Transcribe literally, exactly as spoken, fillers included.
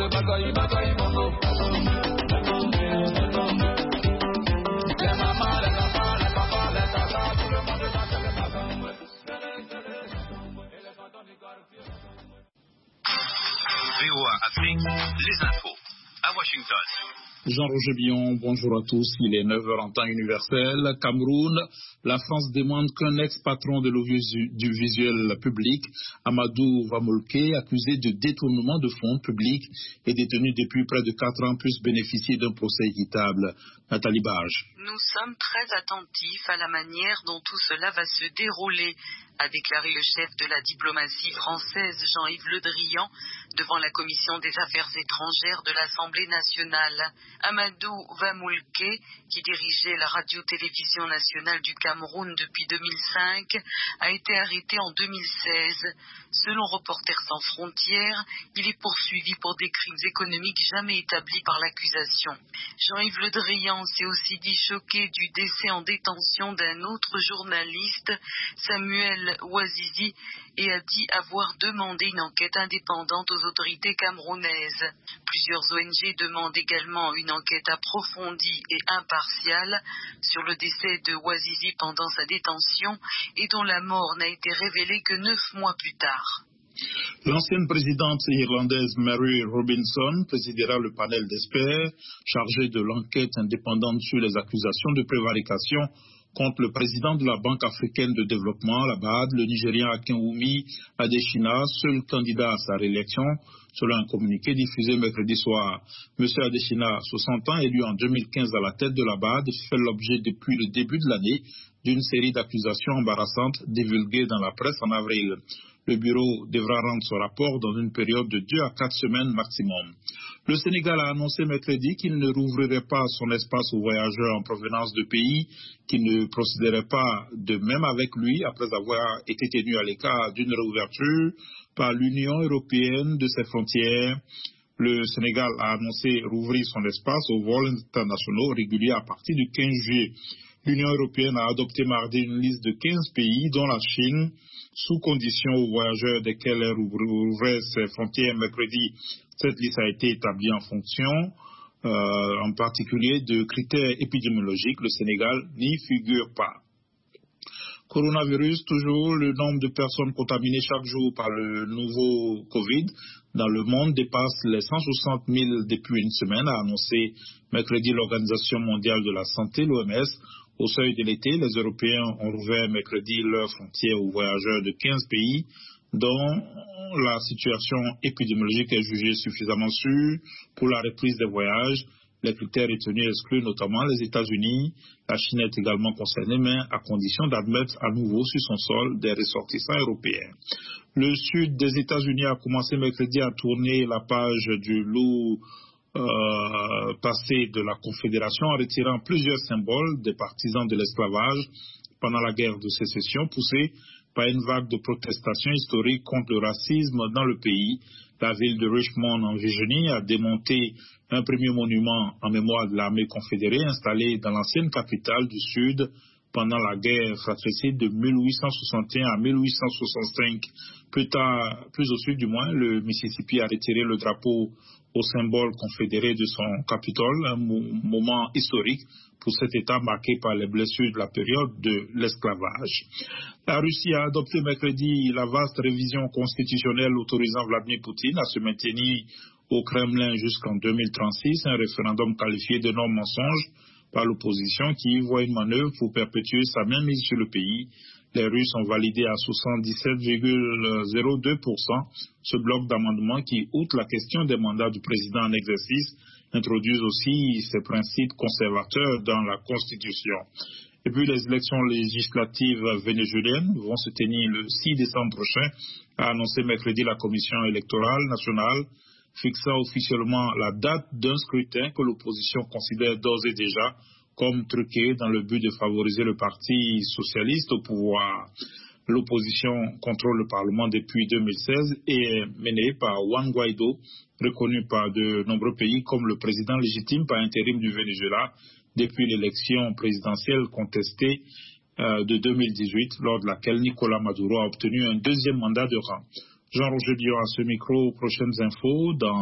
V O A Afrique, les infos à Washington. Jean-Roger Billon, bonjour à tous. Il est neuf heures en temps universel. Cameroun, la France demande qu'un ex-patron de l'audiovisuel public, Amadou Vamolke, accusé de détournement de fonds publics et détenu depuis près de quatre ans, puisse bénéficier d'un procès équitable. Nathalie Barge. Nous sommes très attentifs à la manière dont tout cela va se dérouler, a déclaré le chef de la diplomatie française, Jean-Yves Le Drian, devant la commission des affaires étrangères de l'Assemblée nationale. Amadou Vamolke, qui dirigeait la radio-télévision nationale du Cameroun depuis deux mille cinq, a été arrêté en deux mille seize. Selon Reporters sans frontières, il est poursuivi pour des crimes économiques jamais établis par l'accusation. Jean-Yves Le Drian s'est aussi dit choqué du décès en détention d'un autre journaliste, Samuel Ouazizi, et a dit avoir demandé une enquête indépendante aux autorités camerounaises. Plusieurs O N G demandent également une enquête approfondie et impartiale sur le décès de Ouazizi pendant sa détention et dont la mort n'a été révélée que neuf mois plus tard. L'ancienne présidente irlandaise Mary Robinson présidera le panel d'experts chargé de l'enquête indépendante sur les accusations de prévarication contre le président de la Banque africaine de développement, la B A D, le Nigérian Akinwumi Adesina, seul candidat à sa réélection, selon un communiqué diffusé mercredi soir. Monsieur Adesina, soixante ans, élu en deux mille quinze à la tête de la B A D, fait l'objet depuis le début de l'année d'une série d'accusations embarrassantes divulguées dans la presse en avril. Le bureau devra rendre son rapport dans une période de deux à quatre semaines maximum. Le Sénégal a annoncé mercredi qu'il ne rouvrirait pas son espace aux voyageurs en provenance de pays qui ne procéderaient pas de même avec lui après avoir été tenu à l'écart d'une réouverture par l'Union européenne de ses frontières. Le Sénégal a annoncé rouvrir son espace aux vols internationaux réguliers à partir du quinze juillet. L'Union européenne a adopté mardi une liste de quinze pays, dont la Chine, sous condition aux voyageurs desquels elle rouvrait ses frontières mercredi. Cette liste a été établie en fonction, euh, en particulier, de critères épidémiologiques. Le Sénégal n'y figure pas. Coronavirus, toujours, le nombre de personnes contaminées chaque jour par le nouveau Covid dans le monde dépasse les cent soixante mille depuis une semaine, a annoncé mercredi l'Organisation mondiale de la santé, l'O M S. Au seuil de l'été, les Européens ont rouvert mercredi leurs frontières aux voyageurs de quinze pays dont la situation épidémiologique est jugée suffisamment sûre pour la reprise des voyages. Les critères retenus excluent notamment les États-Unis. La Chine est également concernée, mais à condition d'admettre à nouveau sur son sol des ressortissants européens. Le sud des États-Unis a commencé mercredi à tourner la page du loup Euh, passé de la Confédération en retirant plusieurs symboles des partisans de l'esclavage pendant la guerre de sécession, poussée par une vague de protestations historiques contre le racisme dans le pays. La ville de Richmond en Virginie a démonté un premier monument en mémoire de l'armée confédérée installé dans l'ancienne capitale du Sud pendant la guerre fratricide de mille huit cent soixante et un à mille huit cent soixante-cinq. Plus tard, plus au sud du moins, le Mississippi a retiré le drapeau au symbole confédéré de son Capitole, un moment historique pour cet État marqué par les blessures de la période de l'esclavage. La Russie a adopté mercredi la vaste révision constitutionnelle autorisant Vladimir Poutine à se maintenir au Kremlin jusqu'en deux mille trente-six, un référendum qualifié de non-mensonge par l'opposition qui y voit une manœuvre pour perpétuer sa mainmise sur le pays. Les Russes ont validé à soixante-dix-sept virgule zéro deux pour cent ce bloc d'amendements qui, outre la question des mandats du président en exercice, introduisent aussi ces principes conservateurs dans la Constitution. Et puis les élections législatives vénézuéliennes vont se tenir le six décembre prochain, a annoncé mercredi la Commission électorale nationale, fixant officiellement la date d'un scrutin que l'opposition considère d'ores et déjà comme truqué dans le but de favoriser le Parti socialiste au pouvoir. L'opposition contrôle le Parlement depuis deux mille seize et est menée par Juan Guaido, reconnu par de nombreux pays comme le président légitime par intérim du Venezuela depuis l'élection présidentielle contestée euh, de deux mille dix-huit, lors de laquelle Nicolas Maduro a obtenu un deuxième mandat de rang. Jean-Roger Billon à ce micro, prochaines infos dans